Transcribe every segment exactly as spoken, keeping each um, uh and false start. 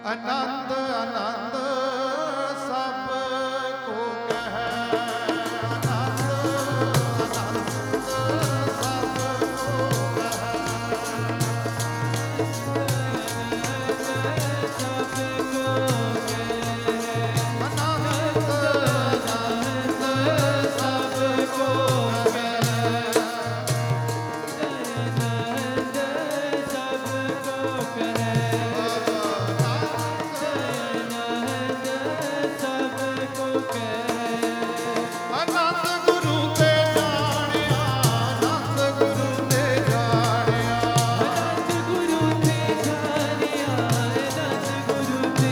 ਆਨੰਦ ਆਨੰਦ ਸਭ ਕੋ ਕਹੈ, ਆਨੰਦ ਆਨੰਦ ਸਭ ਕੋ ਕਹੈ, ਸਭ ਕੋ ਆਨੰਦ ਆਨੰਦ ਸਭ ਕੋ ਕਹੈ, ਆਨੰਦ ਸਭ ਕੋ ਕਹੈ, ਆਨੰਦ ਸਭ ਕੋ ਕਹੈ। ਆਨੰਦ ਗੁਰੂ ਤੇ ਜਾਣਿਆ, ਆਨੰਦ ਗੁਰੂ ਤੇ ਜਾਣਿਆ, ਆਨੰਦ ਗੁਰੂ ਤੇ ਜਾਣਿਆ, ਆਨੰਦ ਗੁਰੂ ਤੇ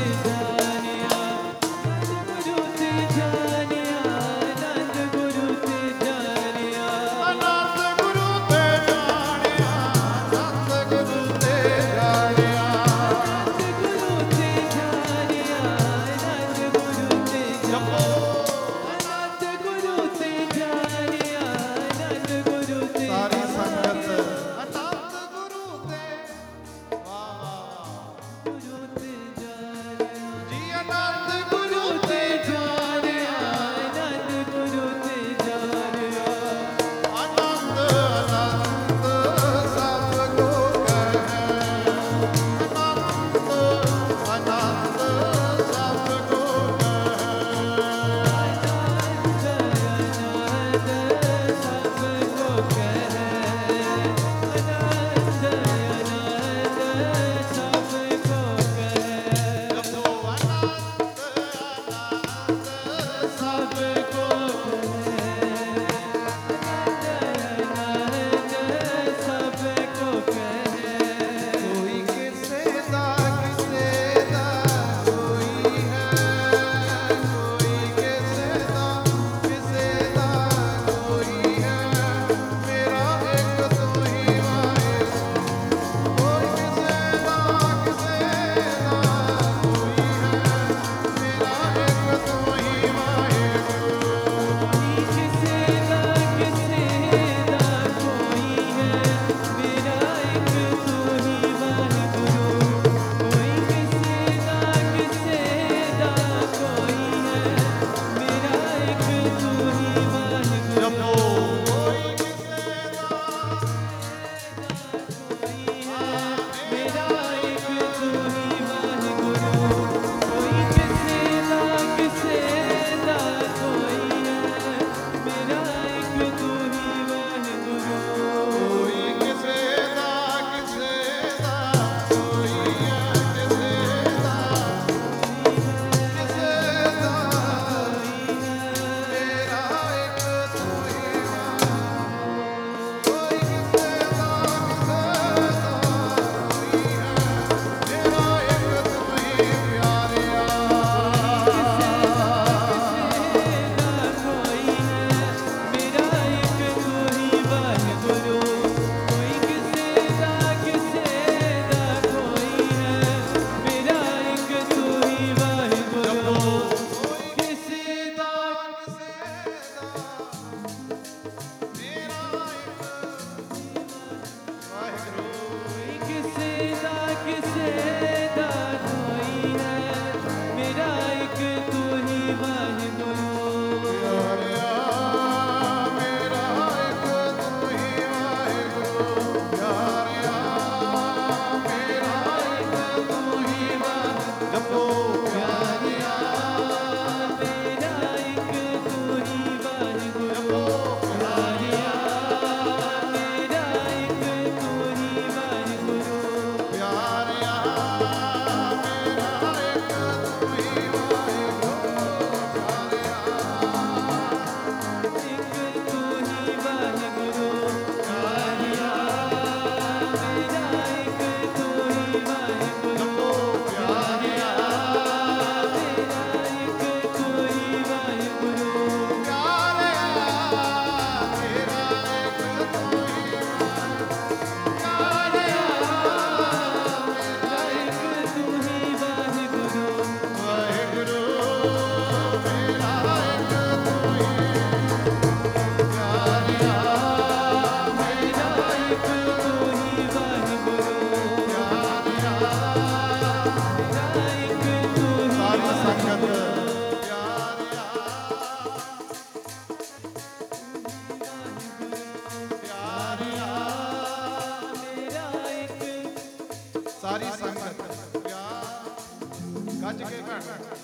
ਗੱਜ ਕੇ ਭੈਣ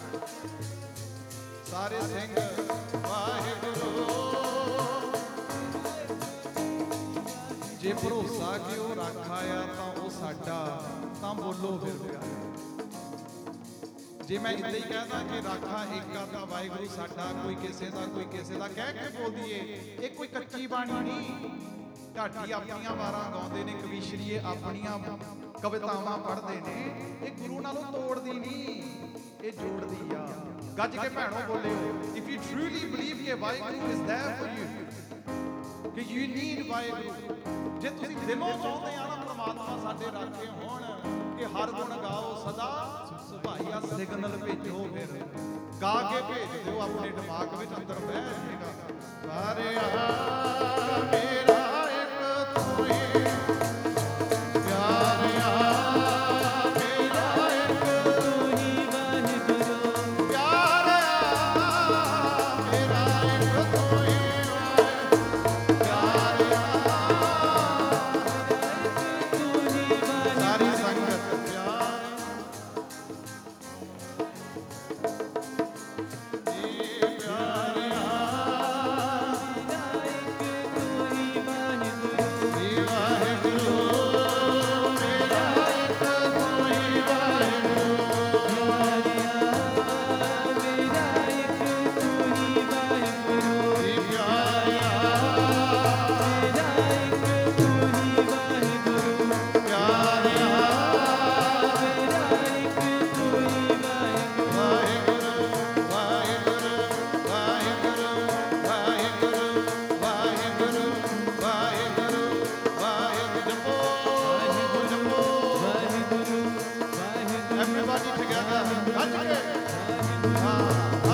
ਸਾਰੇ ਸਿੰਘ ਵਾਹਿਗੁਰੂ। ਜੇ ਭਰੋਸਾ ਕਿ ਉਹ ਰਾਖਾ ਆ ਤਾਂ ਉਹ ਸਾਡਾ, ਤਾਂ ਬੋਲੋ ਫਿਰ ਪਿਆਰੇ। ਜੇ ਮੈਂ ਇੱਦਾਂ ਹੀ ਕਹਿਦਾ ਕਿ ਰਾਖਾ ਇੱਕ ਆ ਤਾਂ ਵਾਹਿਗੁਰੂ ਸਾਡਾ, ਕੋਈ ਕਿਸੇ ਦਾ ਕੋਈ ਕਿਸੇ ਦਾ ਕਹਿ ਕੇ ਬੋਲ ਦਈਏ, ਇਹ ਕੋਈ ਕੱਚੀ ਬਾਣੀ ਨਹੀਂ। ਢਾਡੀ ਆਪਣੀਆਂ ਵਾਰਾਂ ਗਾਉਂਦੇ ਨੇ, ਕਵੀਸ਼ਰੀਏ ਆਪਣੀਆਂ ਕਵਿਤਾਵਾਂ ਪੜ੍ਹਦੇ ਨੇ, ਇਹ ਗੁਰੂ ਨਾਲੋਂ ਤੋੜਦੀ ਨਹੀਂ, ਇਹ ਜੋੜਦੀ ਆ। ਗੱਜ ਕੇ ਭੈਣੋ ਬੋਲਿਓ, ਇਫ ਯੂ ਟਰੂਲੀ ਬਲੀਵ ਕਿ Waheguru is there for you, ਕਿ ਯੂ ਨੀਡ ਵਾਹਿਗੁਰੂ, ਜੇ ਤੁਸੀਂ ਦਿਲੋਂ ਚਾਹੁੰਦੇ ਆ ਨਾ ਪ੍ਰਮਾਤਮਾ ਸਾਡੇ ਰਾਖੇ ਹੋਣ, ਕਿ ਹਰ ਗੁਣ ਗਾਓ ਸਦਾ ਸੁਭਾਈਆ, ਸਿਗਨਲ ਭੇਜੋ, ਫਿਰ ਗਾ ਕੇ ਭੇਜ ਦਿਓ, ਆਪਣੇ ਦਿਮਾਗ ਵਿੱਚ ਅੰਦਰ ਬਹਿ ਜਾਏਗਾ। ਸਾਰਿਆ ਮੇਰਾ ਇੱਕ ਤੂੰ ਹੀ ਪਿਆਰਿਆ, ਮੇਰਾ ਇੱਕ ਤੂੰ ਹੀ ਵਾਹਿਗੁਰੂ, ਪਿਆਰਿਆ, ਮੇਰਾ ਇੱਕ ਤੂੰ ਹੀ ਪਿਆਰਿਆ। ਤੂੰ ਹੀ ਵਾਹਿਗੁਰੂ, ਸਾਰੀ ਸੰਗਤ ਪਿਆਰ ਜੀ ਪਿਆਰਿਆ, ਤੂੰ ਹੀ ਵਾਹਿਗੁਰੂ, ਜੀ ਵਾਹਿਗੁਰੂ, ਮੇਰਾ ਇੱਕ ਤੂੰ ਹੀ ਵਾਹਿਗੁਰੂ। ਮੇਰਾ ਇੱਕ ਤੂੰ ਹੀ ਵਾਹਿਗੁਰੂ, ਜੀ ਪਿਆਰਿਆ, ਮੇਰਾ ਇੱਕ ਤੂੰ ਹੀ ਵਾਹਿਗੁਰੂ, ਪਿਆਰਿਆ, ਮੇਰਾ ਇੱਕ ਤੂੰ ਹੀ ਵਾਹਿਗੁਰੂ। ਵਾਹਿਗੁਰੂ ਵਾਹਿਗੁਰੂ ਵਾਹਿਗੁਰੂ ਵਾਹਿਗੁਰੂ ਵਾਹਿਗੁਰੂ ਵਾਹਿਗੁਰੂ ਵਾਹਿਗੁਰੂ। ਜਪੋ ਜਪੋ ਵਾਹਿਗੁਰੂ ਵਾਹਿਗੁਰੂ everybody together, ਗੱਜ ਕੇ। ਹਾਂ